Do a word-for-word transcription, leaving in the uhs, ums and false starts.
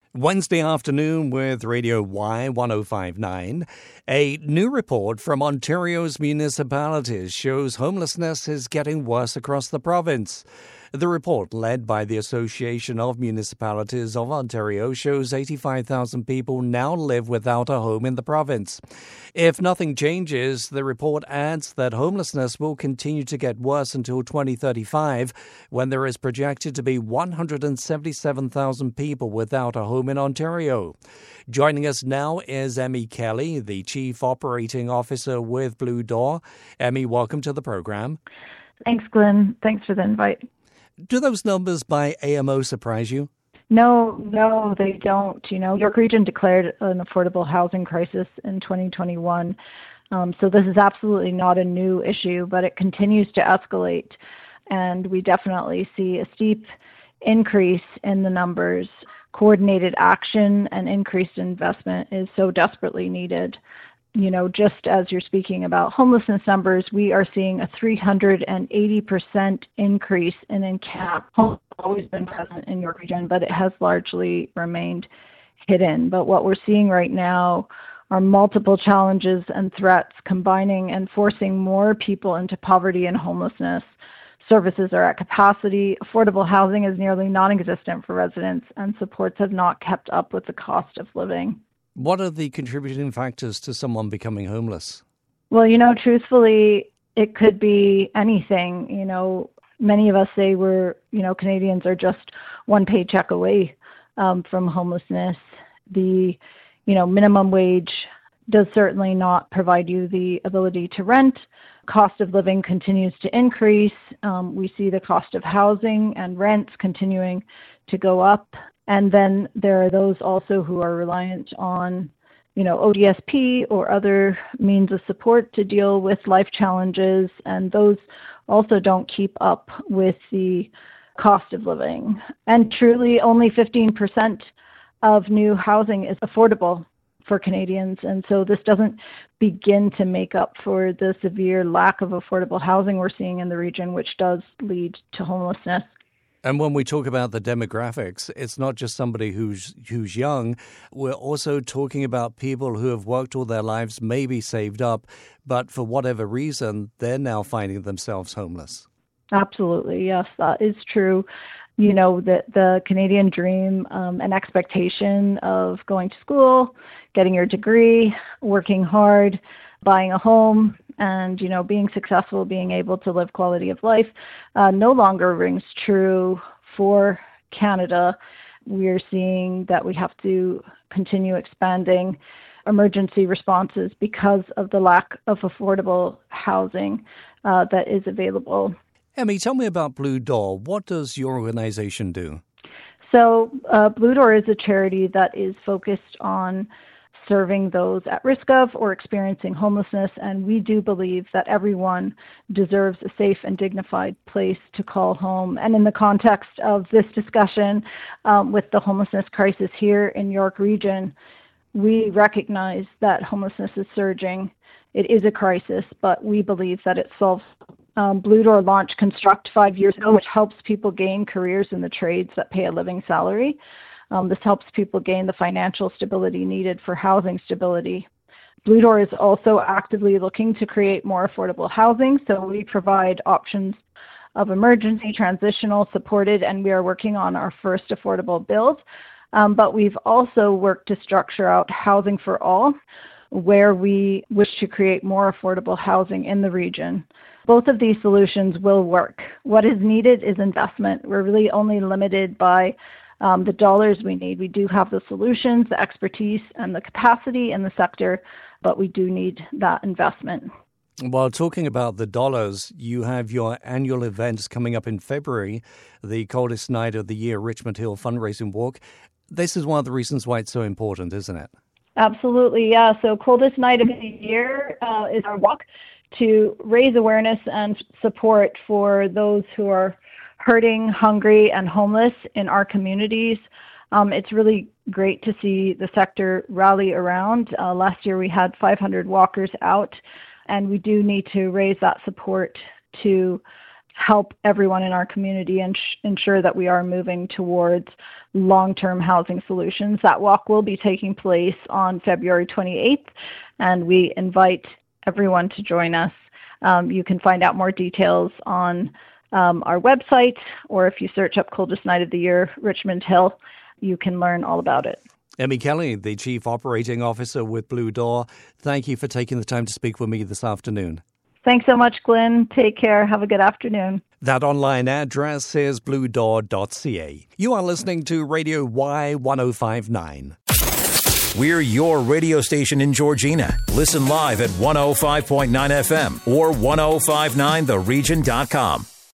Wednesday afternoon with Radio Y one oh five point nine. A new report from Ontario's municipalities shows homelessness is getting worse across the province. The report, led by the Association of Municipalities of Ontario, shows eighty-five thousand people now live without a home in the province. If nothing changes, the report adds that homelessness will continue to get worse until twenty thirty-five, when there is projected to be one hundred seventy-seven thousand people without a home in Ontario. Joining us now is Emmy Kelly, the Chief Operating Officer with Blue Door. Emmy, welcome to the program. Thanks, Glenn. Thanks for the invite. Do those numbers by A M O surprise you? No, no, they don't. You know, York Region declared an affordable housing crisis in twenty twenty-one. Um, so this is absolutely not a new issue, but it continues to escalate. And we definitely see a steep increase in the numbers. Coordinated action and increased investment is so desperately needed. You know, just as you're speaking about homelessness numbers, we are seeing a three hundred eighty percent increase in encamped. Homelessness has always been present in York Region, but it has largely remained hidden. But what we're seeing right now are multiple challenges and threats combining and forcing more people into poverty and homelessness. Services are at capacity, affordable housing is nearly non-existent for residents, and supports have not kept up with the cost of living. What are the contributing factors to someone becoming homeless? Well, you know, truthfully, it could be anything. You know, many of us say we're, you know, Canadians are just one paycheck away um, from homelessness. The, you know, minimum wage does certainly not provide you the ability to rent. Cost of living continues to increase. Um, we see the cost of housing and rents continuing to go up. And then there are those also who are reliant on, you know, O D S P or other means of support to deal with life challenges. And those also don't keep up with the cost of living. And truly only fifteen percent of new housing is affordable for Canadians. And so this doesn't begin to make up for the severe lack of affordable housing we're seeing in the region, which does lead to homelessness. And when we talk about the demographics, it's not just somebody who's who's young. We're also talking about people who have worked all their lives, maybe saved up, but for whatever reason, they're now finding themselves homeless. Absolutely. Yes, that is true. You know, the, the Canadian dream um, and expectation of going to school, getting your degree, working hard, buying a home, and, you know, being successful, being able to live quality of life, uh, no longer rings true for Canada. We're seeing that we have to continue expanding emergency responses because of the lack of affordable housing uh, that is available. Emmy, tell me about Blue Door. What does your organization do? So uh, Blue Door is a charity that is focused on serving those at risk of or experiencing homelessness, and we do believe that everyone deserves a safe and dignified place to call home. And in the context of this discussion um, with the homelessness crisis here in York Region, we recognize that homelessness is surging. It is a crisis, but we believe that it's solved. Um, Blue Door launched Construct five years ago, which helps people gain careers in the trades that pay a living salary. Um, this helps people gain the financial stability needed for housing stability. Blue Door is also actively looking to create more affordable housing, so we provide options of emergency, transitional, supported, and we are working on our first affordable build. Um, but we've also worked to structure out housing for all, where we wish to create more affordable housing in the region. Both of these solutions will work. What is needed is investment. We're really only limited by Um, the dollars we need. We do have the solutions, the expertise, and the capacity in the sector, but we do need that investment. While talking about the dollars, you have your annual events coming up in February, the coldest night of the year, Richmond Hill Fundraising Walk. This is one of the reasons why it's so important, isn't it? Absolutely, yeah. So coldest night of the year uh, is our walk to raise awareness and support for those who are hurting, hungry, and homeless in our communities. Um, it's really great to see the sector rally around. Uh, last year we had five hundred walkers out, and we do need to raise that support to help everyone in our community and sh- ensure that we are moving towards long-term housing solutions. That walk will be taking place on February twenty-eighth, and we invite everyone to join us. Um, you can find out more details on um, our website, or if you search up Coldest Night of the Year, Richmond Hill, you can learn all about it. Emmy Kelly, the Chief Operating Officer with Blue Door, thank you for taking the time to speak with me this afternoon. Thanks so much, Glenn. Take care. Have a good afternoon. That online address is blue door dot c a. You are listening to Radio Y one oh five point nine. We're your radio station in Georgina. Listen live at one oh five point nine F M or ten fifty-nine the region dot com.